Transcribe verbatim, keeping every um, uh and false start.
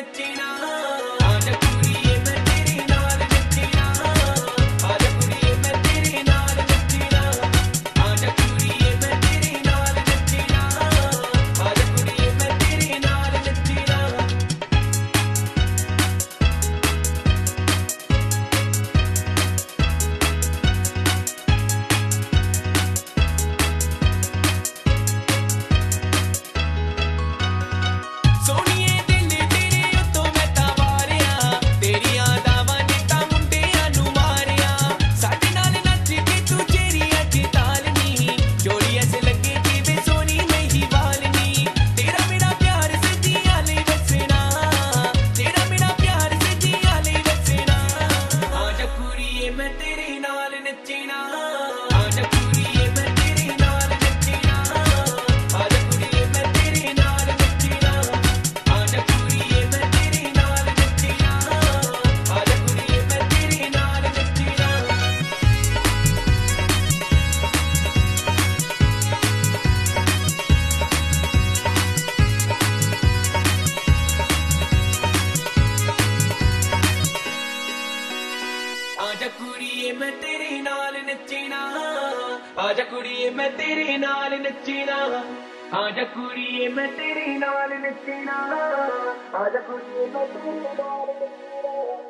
नचना आजा कुड़िए मैं तेरे नाल नचना आजा कुड़िए मैं तेरे नाल नचना आजा कुड़िए मैं तेरे नाल नचना आजा कुड़िए मैं तेरे नाल नचना मैं तेरे नाल नचना आजा कुड़िए मैं तेरे नाल नचना आजा कुड़िए मैं तेरे नाल नचना आजा कुड़िए मैं तेरे नाल नचना आजा कुड़िए मैं तेरे नाल नचना आजा कुड़िए मैं तेरे नाल नचना आजा कुड़िए मैं तेरे नाल नचना आजा कुड़िए मैं तेरे नाल नचना आजा कुड़िए मैं तेरे नाल नचना